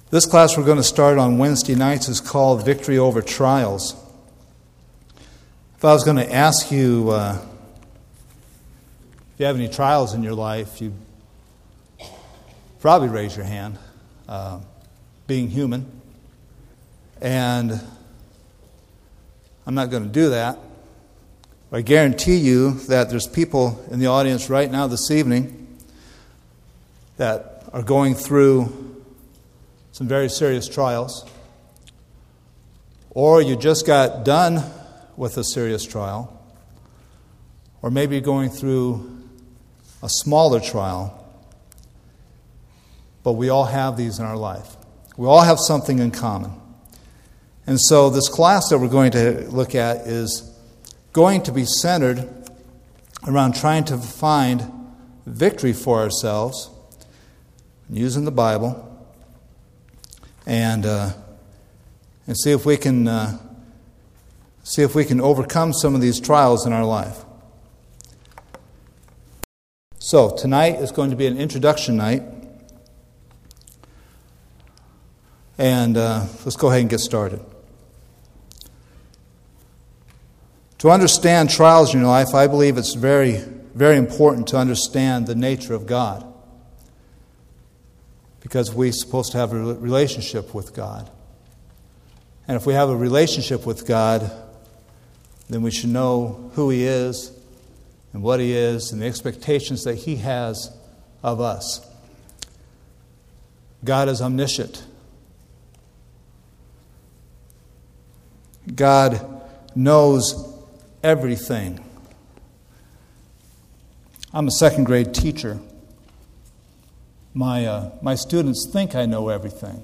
This class we're going to start on Wednesday nights is called Victory Over Trials. If I was going to ask you if you have any trials in your life, you'd probably raise your hand, being human. And I'm not going to do that. But I guarantee you that there's people in the audience right now this evening that are going through some very serious trials, or you just got done with a serious trial, or maybe you're going through a smaller trial, but we all have these in our life. We all have something in common. And so this class that we're going to look at is going to be centered around trying to find victory for ourselves using the Bible, and see if we can overcome some of these trials in our life. So tonight is going to be an introduction night, and let's go ahead and get started. To understand trials in your life, I believe it's very, very important to understand the nature of God, because we're supposed to have a relationship with God. And if we have a relationship with God, then we should know who He is and what He is and the expectations that He has of us. God is omniscient. God knows everything. I'm a second grade teacher. My students think I know everything.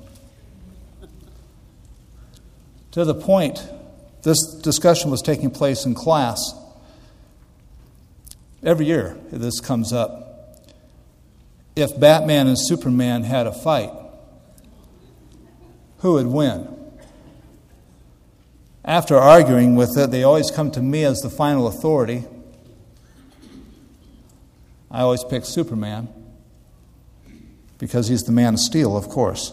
To the point, this discussion was taking place in class. Every year this comes up. If Batman and Superman had a fight, who would win? After arguing with it, they always come to me as the final authority. I always pick Superman, because he's the man of steel, of course.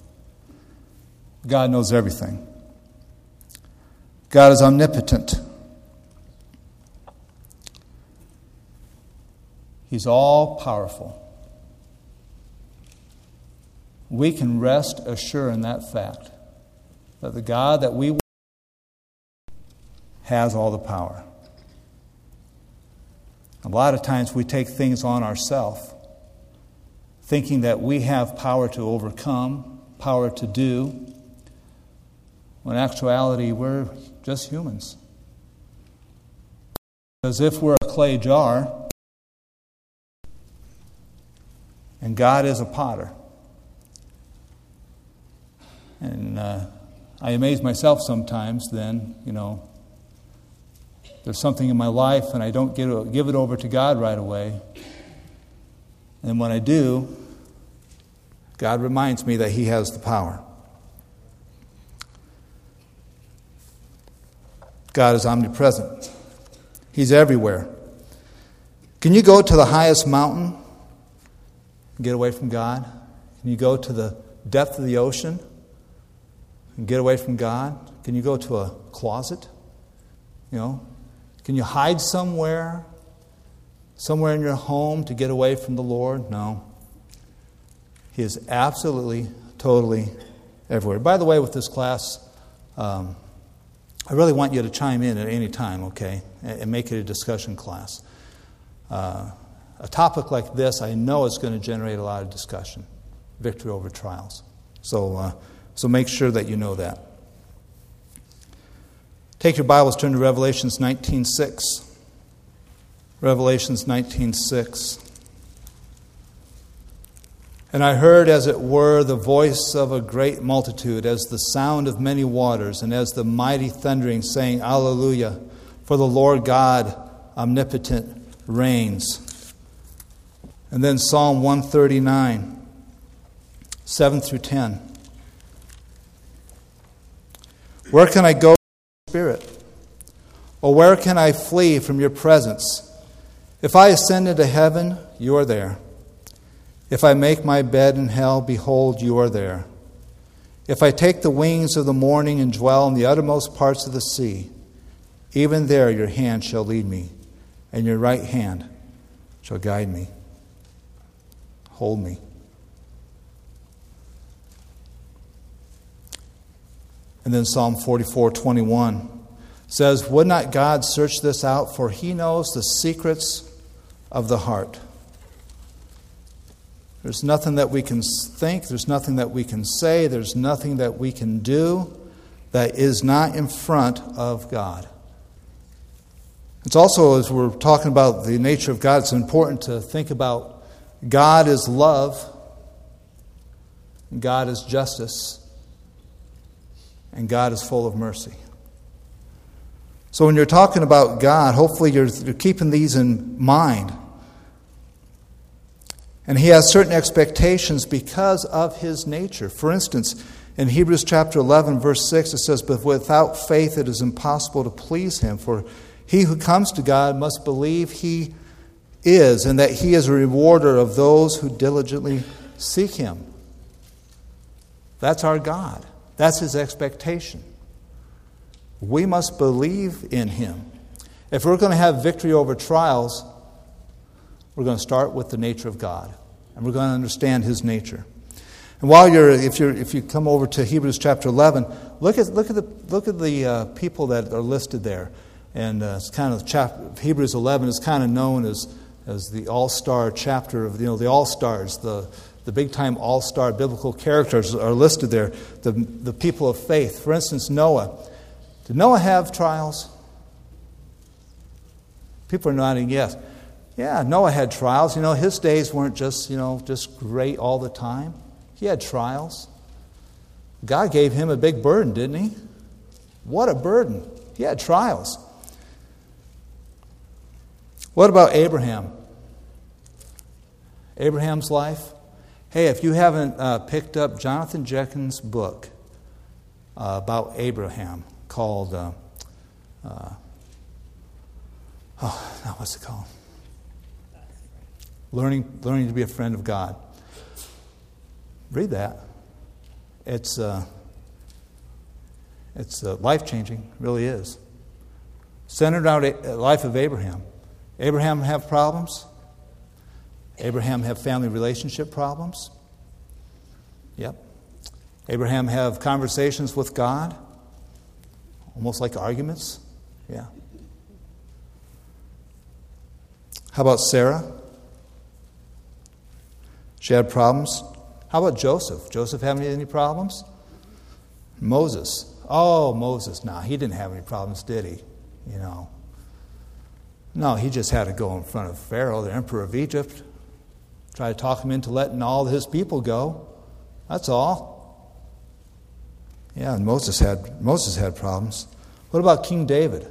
God knows everything. God is omnipotent. He's all-powerful. We can rest assured in that fact, that the God that we has all the power. A lot of times we take things on ourselves, thinking that we have power to overcome, power to do, when in actuality we're just humans. Because if we're a clay jar, and God is a potter, and I amaze myself sometimes then, there's something in my life and I don't give it over to God right away. And when I do, God reminds me that He has the power. God is omnipresent. He's everywhere. Can you go to the highest mountain and get away from God? Can you go to the depth of the ocean and get away from God? Can you go to a closet? Can you hide somewhere in your home to get away from the Lord? No. He is absolutely, totally everywhere. By the way, with this class, I really want you to chime in at any time, okay, and make it a discussion class. A topic like this, I know is going to generate a lot of discussion. Victory over trials. So make sure that you know that. Take your Bibles, turn to Revelations 19:6. Revelations 19:6. And I heard, as it were, the voice of a great multitude, as the sound of many waters, and as the mighty thundering, saying, Alleluia, for the Lord God omnipotent reigns. And then Psalm 139, 7 through 10. Where can I go, Spirit? Or where can I flee from your presence? If I ascend into heaven, you are there. If I make my bed in hell, behold, you are there. If I take the wings of the morning and dwell in the uttermost parts of the sea, even there your hand shall lead me, and your right hand shall guide me. Hold me. And then Psalm 44:21 says, would not God search this out, for he knows the secrets of the heart. There's nothing that we can think, there's nothing that we can say, there's nothing that we can do that is not in front of God. It's also, as we're talking about the nature of God, it's important to think about God is love, God is justice, and God is full of mercy. So when you're talking about God, hopefully you're keeping these in mind. And He has certain expectations because of His nature. For instance, in Hebrews chapter 11, verse 6, it says, but without faith it is impossible to please Him, for he who comes to God must believe He is, and that He is a rewarder of those who diligently seek Him. That's our God. That's His expectation. We must believe in Him. If we're going to have victory over trials, we're going to start with the nature of God, and we're going to understand His nature. And while if you come over to Hebrews chapter 11, look at the people that are listed there. And it's kind of Hebrews 11 is kind of known as the all-star chapter of the all-stars, the big-time all-star biblical characters are listed there. The people of faith. For instance, Noah. Did Noah have trials? People are nodding yes. Yeah, Noah had trials. His days weren't just great all the time. He had trials. God gave him a big burden, didn't He? What a burden. He had trials. What about Abraham? Abraham's life? Hey, if you haven't picked up Jonathan Jenkins' book about Abraham called, what's it called? Learning to be a friend of God. Read that. It's life-changing, it really is. Centered around the life of Abraham. Abraham have problems? Abraham have family relationship problems? Yep. Abraham have conversations with God? Almost like arguments? Yeah. How about Sarah? She had problems. How about Joseph? Joseph have any problems? Moses. Oh, Moses. No, he didn't have any problems, did he? No, he just had to go in front of Pharaoh, the emperor of Egypt, try to talk him into letting all his people go. That's all. Yeah, and Moses had problems. What about King David?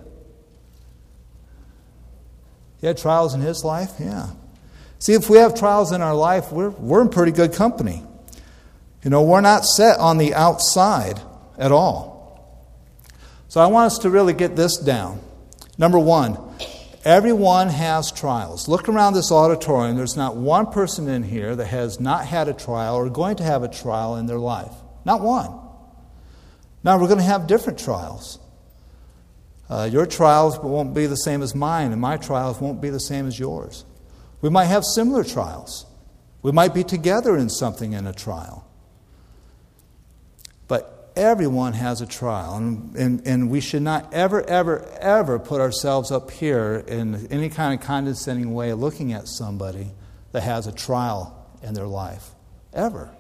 He had trials in his life? Yeah. See, if we have trials in our life, we're in pretty good company. We're not set on the outside at all. So I want us to really get this down. Number one, everyone has trials. Look around this auditorium. There's not one person in here that has not had a trial or going to have a trial in their life. Not one. Now, we're going to have different trials. Your trials won't be the same as mine, and my trials won't be the same as yours. We might have similar trials. We might be together in something in a trial. But everyone has a trial, and we should not ever, ever, ever put ourselves up here in any kind of condescending way of looking at somebody that has a trial in their life. Ever.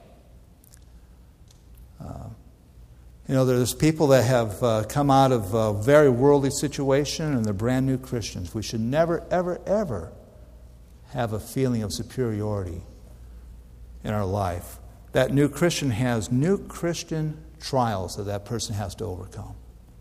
There's people that have come out of a very worldly situation and they're brand new Christians. We should never, ever, ever have a feeling of superiority in our life. That new Christian has new Christian trials that person has to overcome.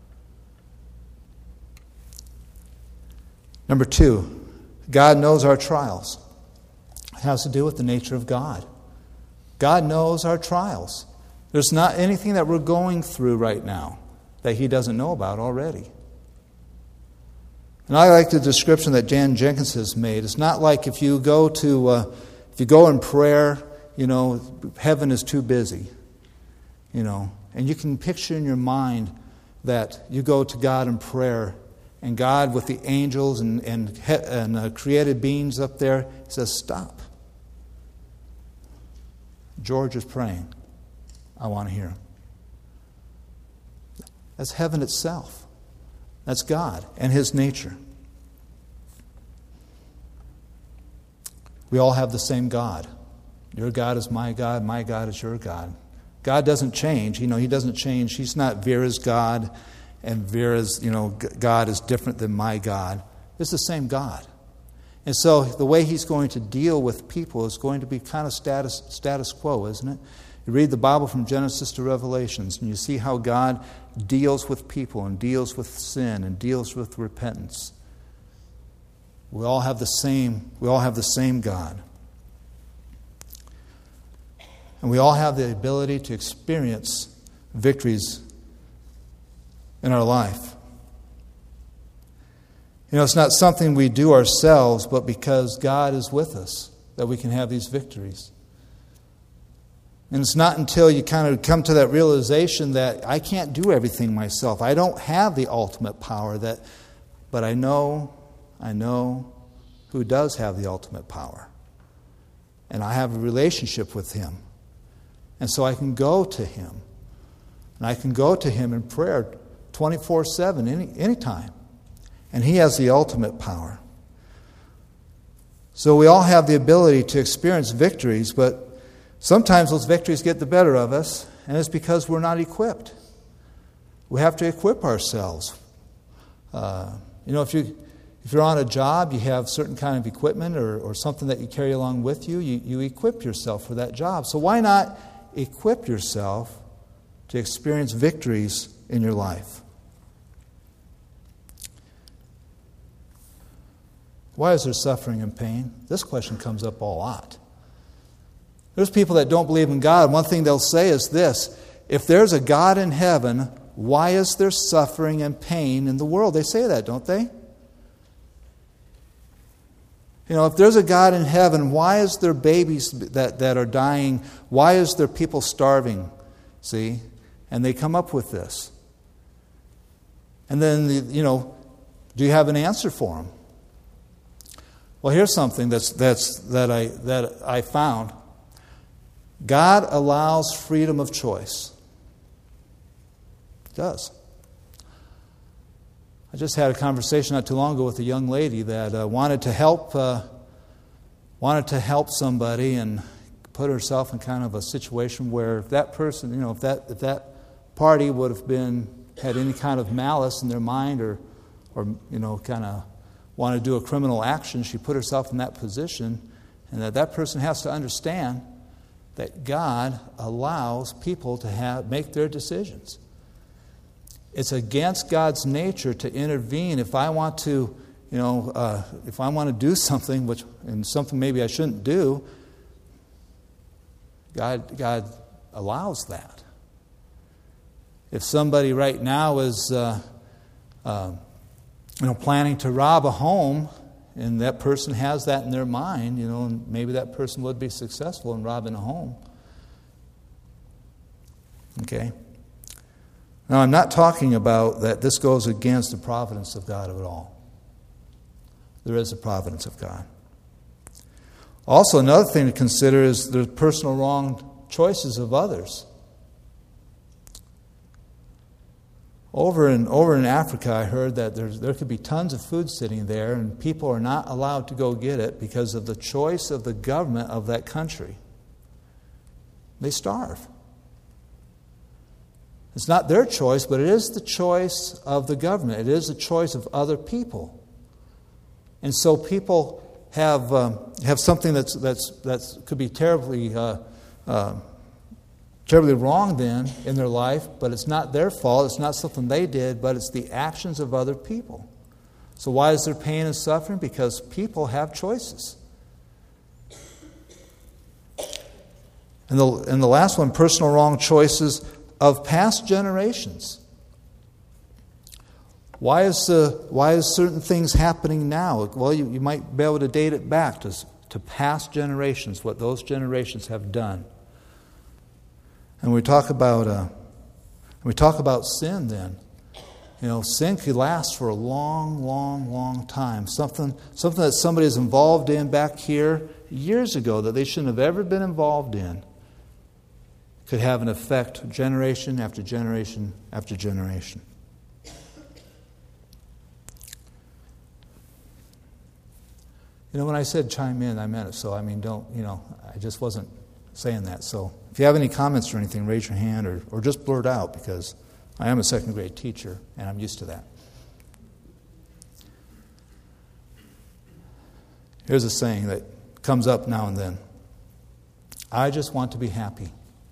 Number two, God knows our trials. It has to do with the nature of God. God knows our trials. There's not anything that we're going through right now that He doesn't know about already. And I like the description that Jan Jenkins has made. It's not like if you go in prayer, heaven is too busy. And you can picture in your mind that you go to God in prayer, and God with the angels and created beings up there says, "Stop. George is praying. I want to hear him." That's heaven itself. That's God and His nature. We all have the same God. Your God is my God is your God. God doesn't change. He doesn't change. He's not Vera's God, and Vera's, God is different than my God. It's the same God. And so the way He's going to deal with people is going to be kind of status quo, isn't it? You read the Bible from Genesis to Revelations, and you see how God deals with people and deals with sin and deals with repentance. We all have the same God. And we all have the ability to experience victories in our life. It's not something we do ourselves, but because God is with us that we can have these victories. And it's not until you kind of come to that realization that I can't do everything myself. I don't have the ultimate power, but I know who does have the ultimate power. And I have a relationship with Him. And so I can go to Him. And I can go to Him in prayer 24/7, anytime. And He has the ultimate power. So we all have the ability to experience victories, but sometimes those victories get the better of us, and it's because we're not equipped. We have to equip ourselves. If you're on a job, you have certain kind of equipment or something that you carry along with you. You equip yourself for that job. So why not equip yourself to experience victories in your life? Why is there suffering and pain? This question comes up a lot. There's people that don't believe in God. One thing they'll say is this: if there's a God in heaven, why is there suffering and pain in the world? They say that, don't they? If there's a God in heaven, why is there babies that are dying? Why is there people starving? See? And they come up with this. And then, do you have an answer for them? Well, here's something that I found. God allows freedom of choice. He does. I just had a conversation not too long ago with a young lady that wanted to help somebody and put herself in kind of a situation where if that person, if that party would have had any kind of malice in their mind or kind of want to do a criminal action, she put herself in that position, and that person has to understand that God allows people to make their decisions. It's against God's nature to intervene. If I want to, if I want to do something, and something maybe I shouldn't do, God allows that. If somebody right now is, planning to rob a home, and that person has that in their mind, and maybe that person would be successful in robbing a home. Okay? Now, I'm not talking about that this goes against the providence of God at all. There is a providence of God. Also, another thing to consider is the personal wrong choices of others. Over in Africa, I heard that there could be tons of food sitting there, and people are not allowed to go get it because of the choice of the government of that country. They starve. It's not their choice, but it is the choice of the government. It is the choice of other people. And so people have something that could be terribly wrong then in their life, but it's not their fault. It's not something they did, but it's the actions of other people. So why is there pain and suffering? Because people have choices. And the last one, personal wrong choices of past generations. Why is certain things happening now? Well, you might be able to date it back to past generations, what those generations have done. And we talk about sin then. Sin could last for a long, long, long time. Something that somebody is involved in back here years ago that they shouldn't have ever been involved in could have an effect generation after generation after generation. When I said chime in, I meant it. So, I just wasn't saying that. So, if you have any comments or anything, raise your hand or just blurt out, because I am a second grade teacher and I'm used to that. Here's a saying that comes up now and then. I just want to be happy.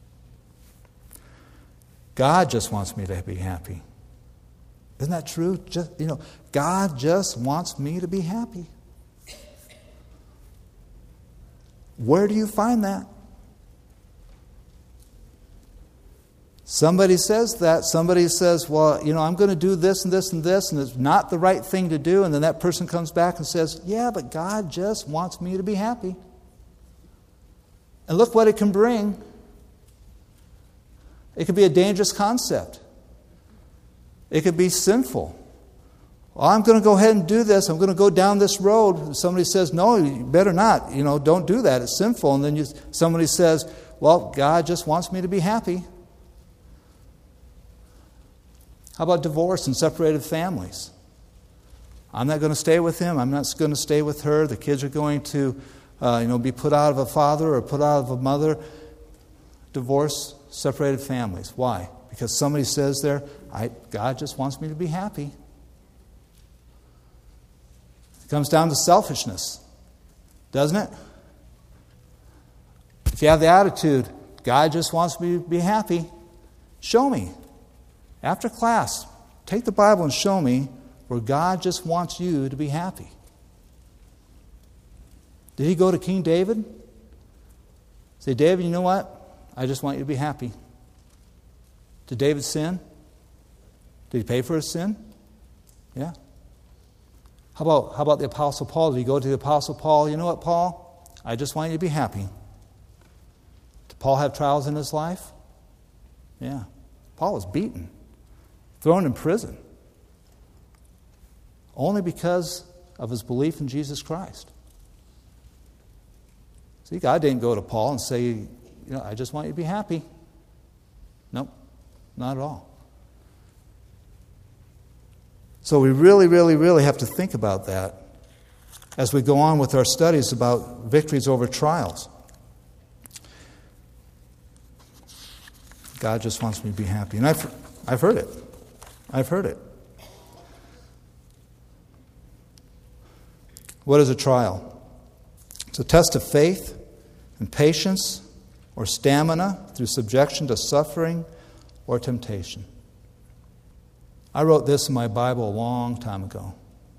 God just wants me to be happy. Isn't that true? God just wants me to be happy. Where do you find that? Somebody says that. Somebody says, well, I'm going to do this and this and this, and it's not the right thing to do. And then that person comes back and says, yeah, but God just wants me to be happy. And look what it can bring. It could be a dangerous concept. It could be sinful. Well, I'm going to go ahead and do this. I'm going to go down this road. Somebody says, no, you better not. Don't do that. It's sinful. And then somebody says, well, God just wants me to be happy. How about divorce and separated families? I'm not going to stay with him. I'm not going to stay with her. The kids are going to, be put out of a father or put out of a mother. Divorce, separated families. Why? Because somebody says there, God just wants me to be happy. It comes down to selfishness, doesn't it? If you have the attitude, God just wants me to be happy, show me. After class, take the Bible and show me where God just wants you to be happy. Did he go to King David? Say, David, you know what? I just want you to be happy. Did David sin? Did he pay for his sin? Yeah. How about the Apostle Paul? Did he go to the Apostle Paul? You know what, Paul? I just want you to be happy. Did Paul have trials in his life? Yeah. Paul was beaten, thrown in prison, only because of his belief in Jesus Christ. See, God didn't go to Paul and say, I just want you to be happy. Nope, not at all. So we really, really, really have to think about that as we go on with our studies about victories over trials. God just wants me to be happy. And I've heard it. I've heard it. What is a trial? It's a test of faith and patience or stamina through subjection to suffering or temptation. I wrote this in my Bible a long time ago.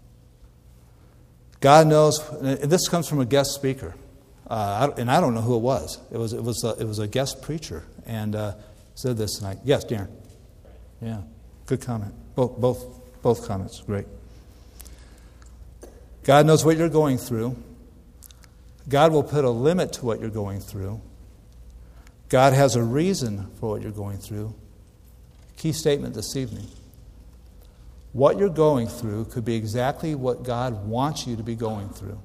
God knows, and this comes from a guest speaker, and I don't know who it was. It was a guest preacher, and said this tonight. Yes, Darren. Yeah, good comment. Both comments, great. God knows what you're going through. God will put a limit to what you're going through. God has a reason for what you're going through. Key statement this evening. What you're going through could be exactly what God wants you to be going through.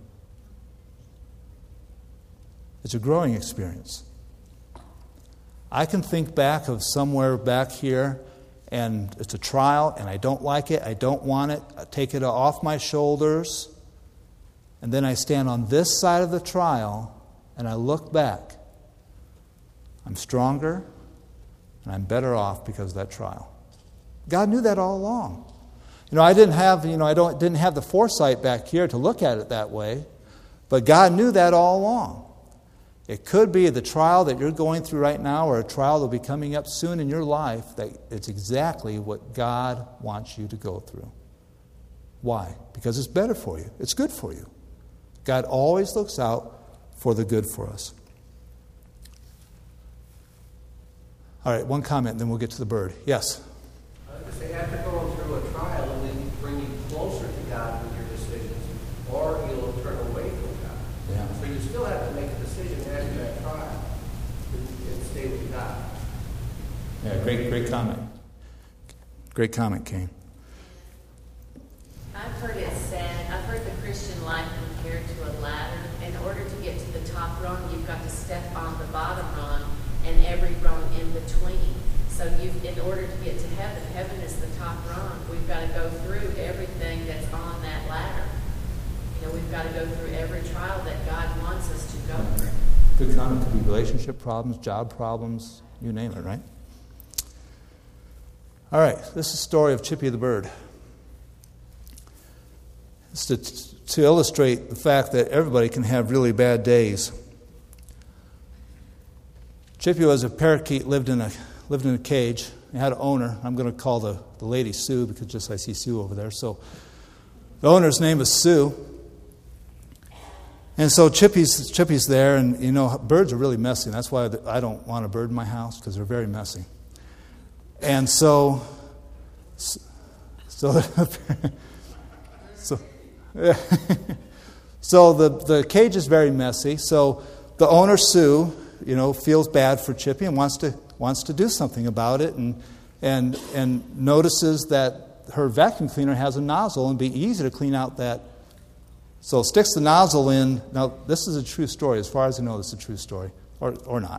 It's a growing experience. I can think back of somewhere back here, and it's a trial, and I don't like it, I don't want it, I take it off my shoulders, and then I stand on this side of the trial, and I look back. I'm stronger, and I'm better off because of that trial. God knew that all along. I didn't have the foresight back here to look at it that way, but God knew that all along. It could be the trial that you're going through right now, or a trial that will be coming up soon in your life, that it's exactly what God wants you to go through. Why? Because it's better for you. It's good for you. God always looks out for the good for us. All right, one comment, then we'll get to the bird. Yes? I was going to say, after going through a trial, it will bring you closer to God with your decisions, or you'll turn away from God. Yeah. So you still have to make a decision after that trial and stay with God. Yeah, great comment. Great comment, Kane. I've heard it said, I've heard the Christian life compared to a ladder. In order to get to the top rung, you've got to step on the bottom rung and every rung in between. So in order to get to heaven, heaven is the top rung. We've got to go through everything that's on that ladder. We've got to go through every trial that God wants us to go through. Good comment. Could be relationship problems, job problems, you name it, right? All right, this is the story of Chippy the bird. It's to illustrate the fact that everybody can have really bad days. Chippy was a parakeet, lived in a cage. He had an owner. I'm going to call the lady Sue because just I see Sue over there. So the owner's name is Sue. And so Chippy's there, and birds are really messy. That's why I don't want a bird in my house, because they're very messy. And so the cage is very messy. So the owner Sue, feels bad for Chippy and wants to do something about it, and notices that her vacuum cleaner has a nozzle and it'd be easy to clean out that. So sticks the nozzle in. Now, this is a true story. As far as I know, this is a true story. Or not.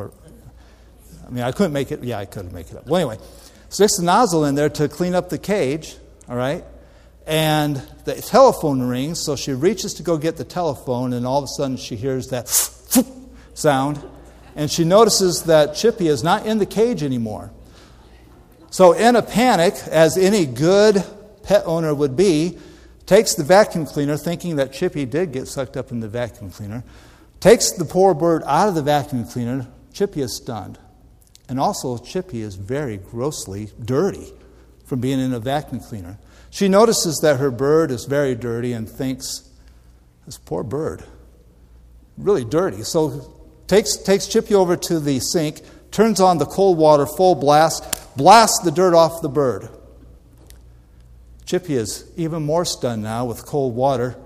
I couldn't make it. Yeah, I could make it up. Well, anyway, sticks the nozzle in there to clean up the cage, all right? And the telephone rings, so she reaches to go get the telephone, and all of a sudden she hears that sound, and she notices that Chippy is not in the cage anymore. So in a panic, as any good pet owner would be, takes the vacuum cleaner, thinking that Chippy did get sucked up in the vacuum cleaner, takes the poor bird out of the vacuum cleaner. Chippy is stunned. And also, Chippy is very grossly dirty from being in a vacuum cleaner. She notices that her bird is very dirty and thinks, this poor bird, really dirty. So takes Chippy over to the sink, turns on the cold water full blast, blasts the dirt off the bird. Chippy is even more stunned now with cold water.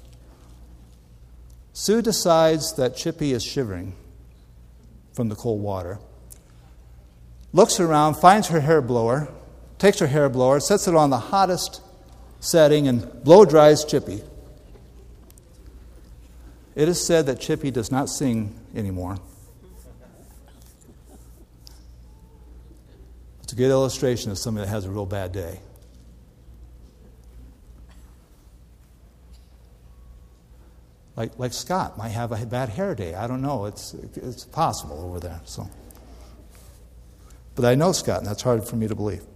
Sue decides that Chippy is shivering from the cold water. Looks around, finds her hair blower, takes her hair blower, sets it on the hottest setting, and blow dries Chippy. It is said that Chippy does not sing anymore. It's a good illustration of somebody that has a real bad day. Like Scott might have a bad hair day. I don't know. It's possible over there. So, but I know Scott, and that's hard for me to believe.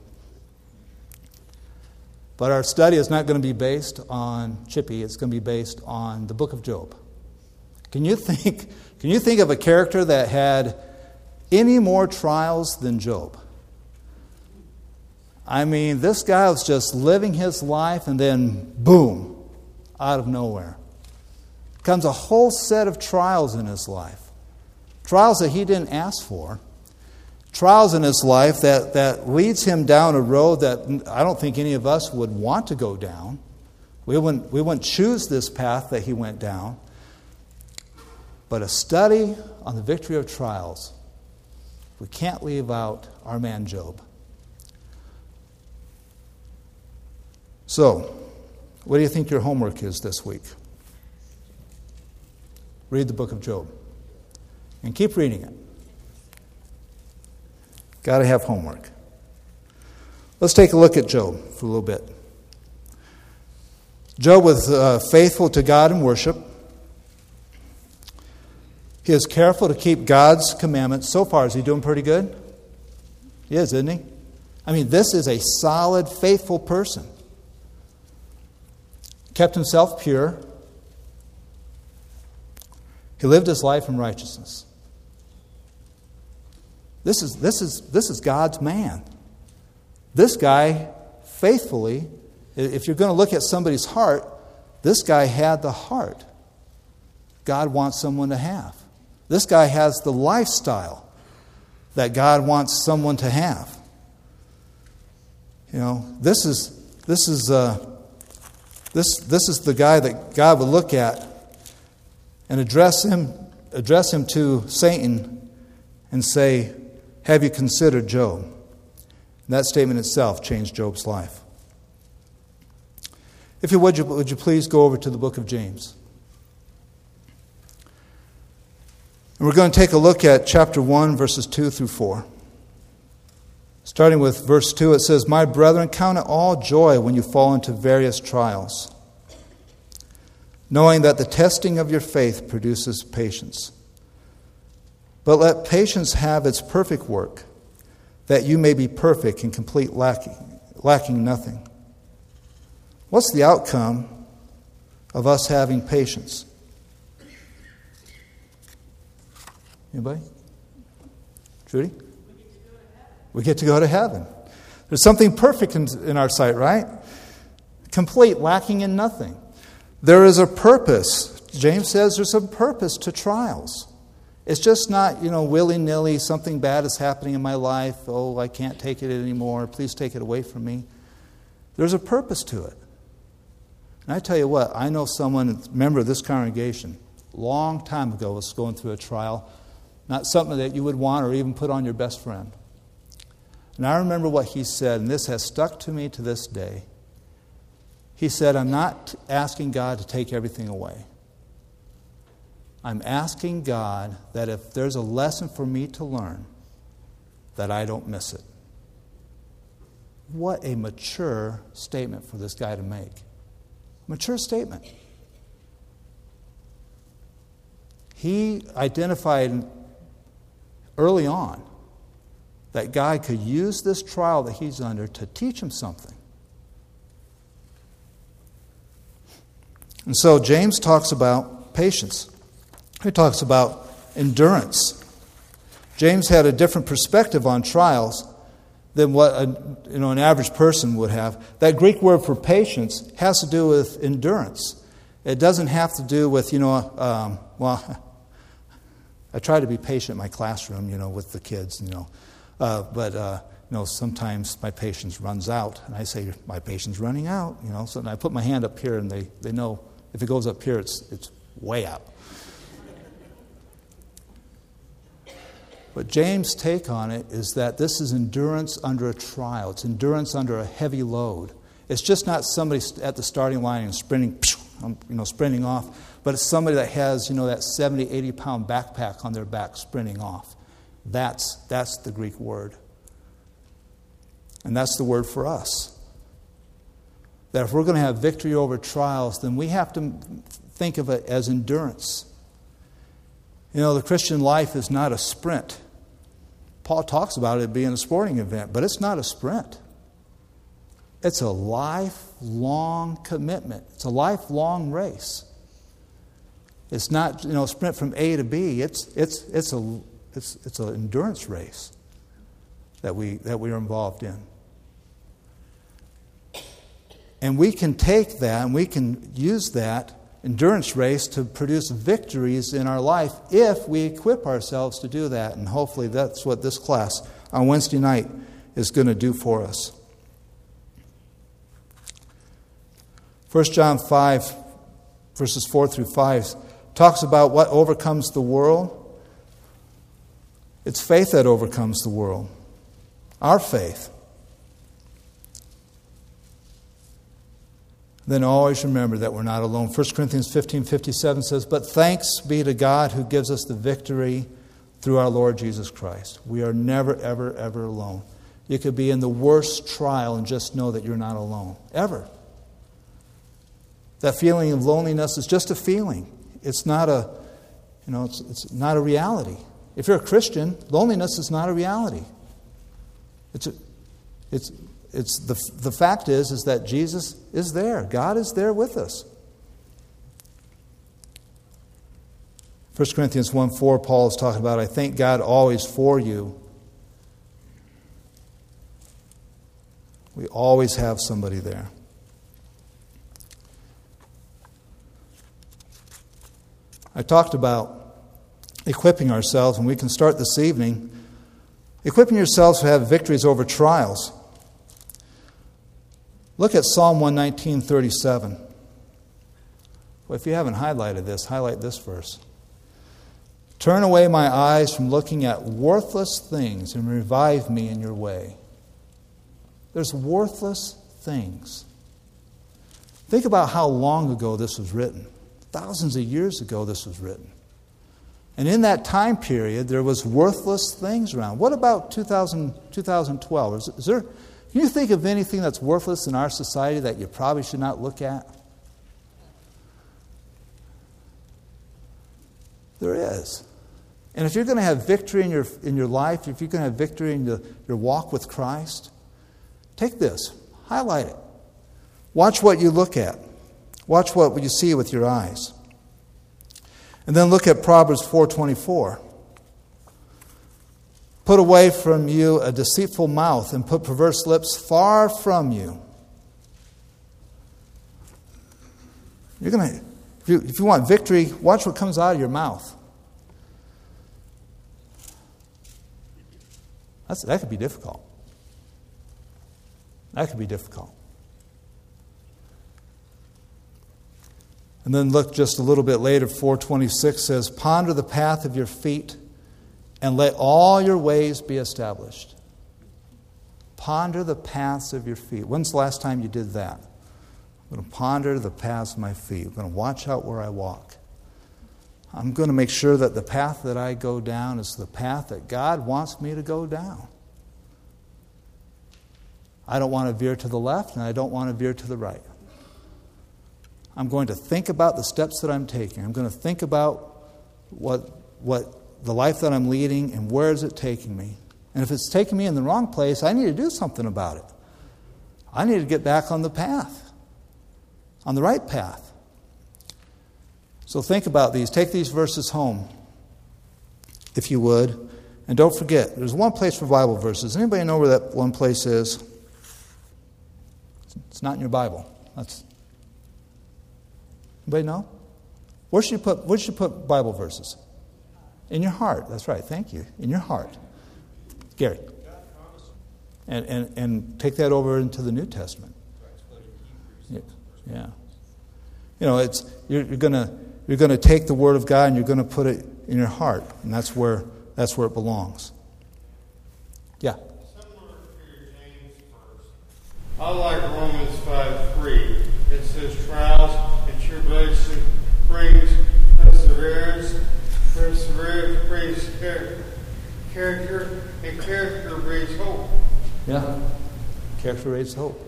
But our study is not going to be based on Chippy. It's going to be based on the book of Job. Can you think of a character that had any more trials than Job? I mean, this guy was just living his life, and then boom, out of nowhere comes a whole set of trials in his life. Trials that he didn't ask for. Trials in his life that leads him down a road that I don't think any of us would want to go down. We wouldn't choose this path that he went down. But a study on the victory of trials, we can't leave out our man Job. So, what do you think your homework is this week? Read the book of Job. And keep reading it. Got to have homework. Let's take a look at Job for a little bit. Job was faithful to God in worship. He is careful to keep God's commandments. So far, is he doing pretty good? He is, isn't he? I mean, this is a solid, faithful person. Kept himself pure. He lived his life in righteousness. This is God's man. This guy, faithfully, if you're going to look at somebody's heart, this guy had the heart God wants someone to have. This guy has the lifestyle that God wants someone to have. You know, this is the guy that God would look at and address him to Satan and say, Have you considered Job? That statement itself changed Job's life. If you would you please go over to the book of James? And we're going to take a look at chapter 1, verses 2 through 4. Starting with verse 2, it says, "My brethren, count it all joy when you fall into various trials, knowing that the testing of your faith produces patience. But let patience have its perfect work, that you may be perfect and complete, lacking nothing." What's the outcome of us having patience? Anybody? Judy? We get to go to heaven. There's something perfect in our sight, right? Complete, lacking in nothing. There is a purpose. James says there's a purpose to trials. It's just not, willy-nilly, something bad is happening in my life. Oh, I can't take it anymore. Please take it away from me. There's a purpose to it. And I tell you what, I know someone, a member of this congregation, long time ago was going through a trial, not something that you would want or even put on your best friend. And I remember what he said, and this has stuck to me to this day. He said, "I'm not asking God to take everything away. I'm asking God that if there's a lesson for me to learn, that I don't miss it." What a mature statement for this guy to make. Mature statement. He identified early on that God could use this trial that he's under to teach him something. And so James talks about patience. He talks about endurance. James had a different perspective on trials than what an average person would have. That Greek word for patience has to do with endurance. It doesn't have to do with, I try to be patient in my classroom, with the kids, but sometimes my patience runs out. And I say, my patience running out, so I put my hand up here and they know if it goes up here, it's way out. But James' take on it is that this is endurance under a trial. It's endurance under a heavy load. It's just not somebody at the starting line and sprinting off, but it's somebody that has, that 70, 80-pound backpack on their back sprinting off. That's the Greek word. And that's the word for us. That if we're going to have victory over trials, then we have to think of it as endurance. The Christian life is not a sprint. Paul talks about it being a sporting event, but it's not a sprint. It's a lifelong commitment. It's a lifelong race. It's not, a sprint from A to B. It's an endurance race that we are involved in. And we can take that and we can use that endurance race to produce victories in our life if we equip ourselves to do that. And hopefully that's what this class on Wednesday night is going to do for us. 1 John 5, verses 4 through 5, talks about what overcomes the world. It's faith that overcomes the world. Our faith. Then always remember that we're not alone. 1 Corinthians 15:57 says, "But thanks be to God who gives us the victory through our Lord Jesus Christ." We are never, ever, ever alone. You could be in the worst trial and just know that you're not alone. Ever. That feeling of loneliness is just a feeling. It's not it's not a reality. If you're a Christian, loneliness is not a reality. The fact is that Jesus is there. God is there with us. 1 Corinthians 1:4, Paul is talking about, "I thank God always for you." We always have somebody there. I talked about equipping ourselves, and we can start this evening. Equipping yourselves to have victories over trials. Look at Psalm 119:37. Well, if you haven't highlighted this, highlight this verse. Turn away my eyes from looking at worthless things and revive me in your way. There's worthless things. Think about how long ago this was written. Thousands of years ago this was written. And in that time period, there was worthless things around. What about 2012? Is there, can you think of anything that's worthless in our society that you probably should not look at? There is. And if you're going to have victory in your life, if you're going to have victory in your walk with Christ, take this, highlight it. Watch what you look at. Watch what you see with your eyes. And then look at Proverbs 4:24. Put away from you a deceitful mouth and put perverse lips far from you. You're going to, if you want victory, watch what comes out of your mouth. That could be difficult. That could be difficult. And then look just a little bit later, 4:26 says, ponder the path of your feet and let all your ways be established. Ponder the paths of your feet. When's the last time you did that? I'm going to ponder the paths of my feet. I'm going to watch out where I walk. I'm going to make sure that the path that I go down is the path that God wants me to go down. I don't want to veer to the left and I don't want to veer to the right. I'm going to think about the steps that I'm taking. I'm going to think about what the life that I'm leading and where is it taking me. And if it's taking me in the wrong place, I need to do something about it. I need to get back on the path, on the right path. So think about these. Take these verses home, if you would. And don't forget, there's one place for Bible verses. Anybody know where that one place is? It's not in your Bible. Anybody know? Where should you put Bible verses? In your heart. That's right. Thank you. In your heart. Gary. And take that over into the New Testament. Yeah. You know, it's you're going to take the Word of God and you're going to put it in your heart, and that's where it belongs. Yeah. Similar to James verse, I like Romans 5:3. It says, "Trials and tribulation brings perseverance. Perseverance brings character, and character brings hope." Yeah. Character brings hope.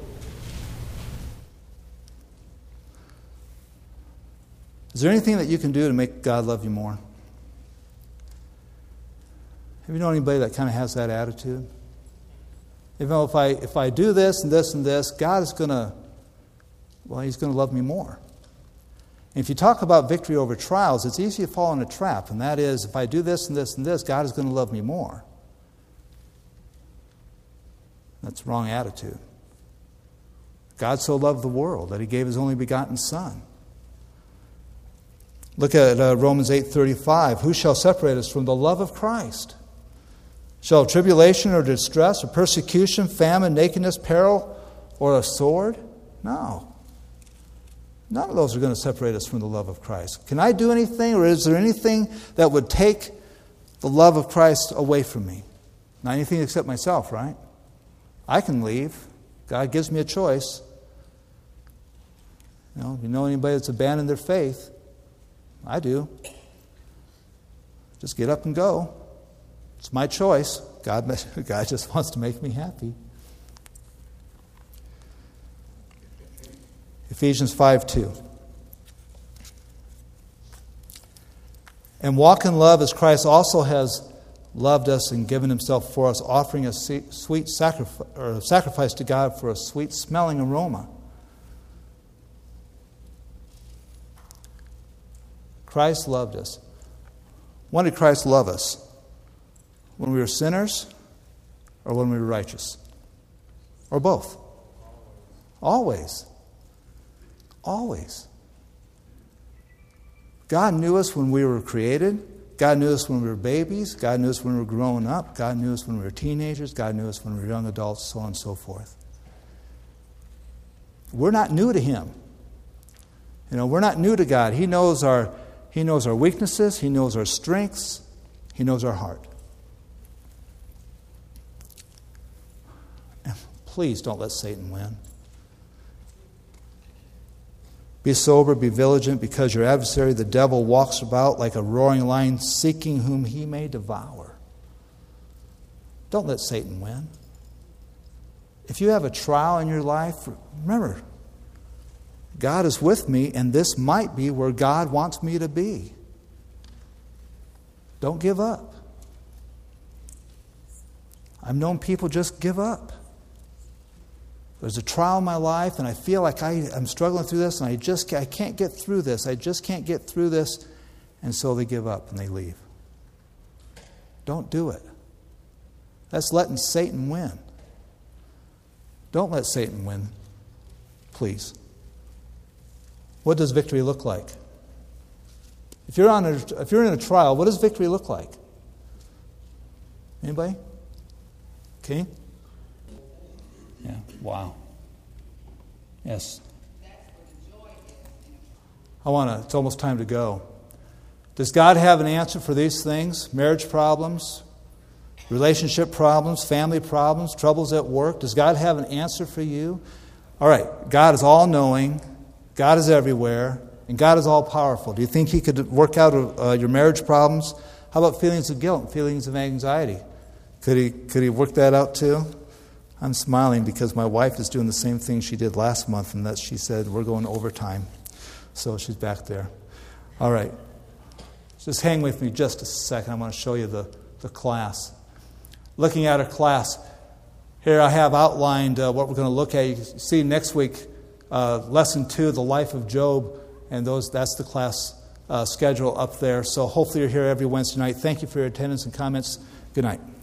Is there anything that you can do to make God love you more? Have you known anybody that kind of has that attitude? You know, if I do this and this and this, God is going to, He's going to love me more. And if you talk about victory over trials, it's easy to fall in a trap, and that is, if I do this and this and this, God is going to love me more. That's the wrong attitude. God so loved the world that He gave His only begotten Son. Look at Romans 8:35. Who shall separate us from the love of Christ? Shall tribulation or distress or persecution, famine, nakedness, peril, or a sword? No. None of those are going to separate us from the love of Christ. Can I do anything, or is there anything that would take the love of Christ away from me? Not anything except myself, right? I can leave. God gives me a choice. You know anybody that's abandoned their faith? I do. Just get up and go. It's my choice. God just wants to make me happy. Ephesians 5:2. And walk in love as Christ also has loved us and given Himself for us, offering a sweet sacrifice to God for a sweet smelling aroma. Christ loved us. When did Christ love us? When we were sinners or when we were righteous? Or both? Always. Always. God knew us when we were created. God knew us when we were babies. God knew us when we were growing up. God knew us when we were teenagers. God knew us when we were young adults, so on and so forth. We're not new to Him. We're not new to God. He knows our He knows our weaknesses. He knows our strengths. He knows our heart. And please don't let Satan win. Be sober, be vigilant, because your adversary, the devil, walks about like a roaring lion, seeking whom he may devour. Don't let Satan win. If you have a trial in your life, remember, God is with me, and this might be where God wants me to be. Don't give up. I've known people just give up. There's a trial in my life, and I feel like I'm struggling through this, and I can't get through this. I just can't get through this. And so they give up and they leave. Don't do it. That's letting Satan win. Don't let Satan win, please. What does victory look like? If you're in a trial, what does victory look like? Anybody? Okay. Yeah. Wow. Yes. It's almost time to go. Does God have an answer for these things? Marriage problems, relationship problems, family problems, troubles at work. Does God have an answer for you? All right. God is all-knowing. God is everywhere. And God is all-powerful. Do you think He could work out your marriage problems? How about feelings of guilt, feelings of anxiety? Could He work that out too? I'm smiling because my wife is doing the same thing she did last month, and that she said, we're going overtime. So she's back there. All right. Just hang with me just a second. I want to show you the class. Looking at our class, here I have outlined what we're going to look at. You can see next week, Lesson 2, the life of Job, and that's the class schedule up there. So hopefully you're here every Wednesday night. Thank you for your attendance and comments. Good night.